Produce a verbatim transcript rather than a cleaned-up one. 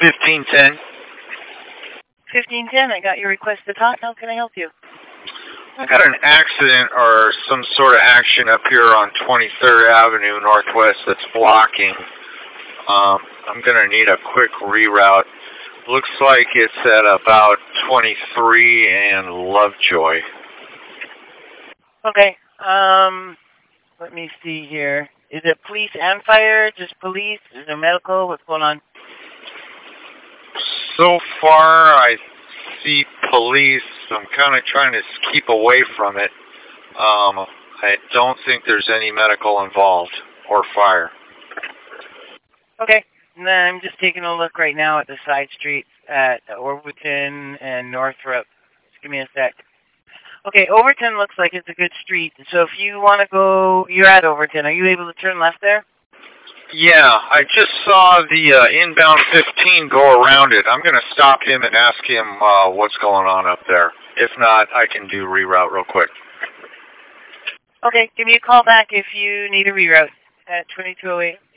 fifteen ten. fifteen ten, I got your request to talk. How can I help you? I got an accident or some sort of action up here on twenty-third Avenue Northwest that's blocking. Um, I'm going to need a quick reroute. Looks like it's at about twenty-three and Lovejoy. Okay. Um, let me see here. Is it police and fire? Just police? Is there medical? What's going on? So far, I see police. I'm kind of trying to keep away from it. Um, I don't think there's any medical involved or fire. Okay. And then I'm just taking a look right now at the side streets at Overton and Northrop. Just give me a sec. Okay, Overton looks like it's a good street. So if you want to go, you're at Overton. Are you able to turn left there? Yeah, I just saw the uh, inbound fifteen go around it. I'm going to stop him and ask him uh, what's going on up there. If not, I can do reroute real quick. Okay, give me a call back if you need a reroute at twenty-two oh eight.